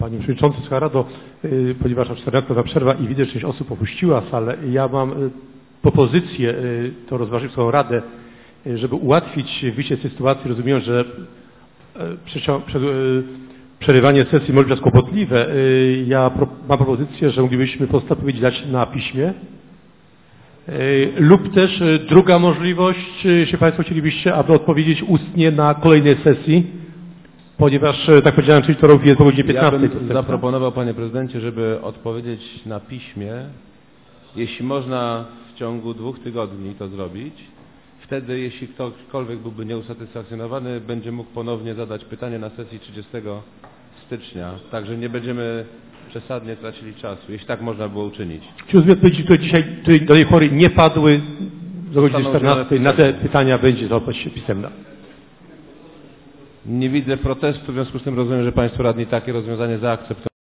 Panie Przewodniczący, Wysoka Rado, ponieważ 14-minutowa przerwa i widzę, że część osób opuściła salę, ja mam propozycję, to rozważyć swoją Radę, żeby ułatwić wyjście z tej sytuacji, rozumiem, że przerywanie sesji może być kłopotliwe. Ja mam propozycję, że moglibyśmy odpowiedzi dać na piśmie. Lub też druga możliwość, jeśli Państwo chcielibyście, aby odpowiedzieć ustnie na kolejnej sesji, ponieważ, tak powiedziałem, czyli torów jest po godzinie 15. Ja bym zaproponował, Panie Prezydencie, żeby odpowiedzieć na piśmie, jeśli można w ciągu 2 tygodni to zrobić. Wtedy, jeśli ktokolwiek byłby nieusatysfakcjonowany, będzie mógł ponownie zadać pytanie na sesji 30 stycznia. Także nie będziemy przesadnie tracili czasu, jeśli tak można było uczynić. Czy odpowiedzi, które dzisiaj do tej pory nie padły, do godziny 14, na te pytania będzie odpowiedź pisemna. Nie widzę protestu, w związku z tym rozumiem, że Państwo radni takie rozwiązanie zaakceptują.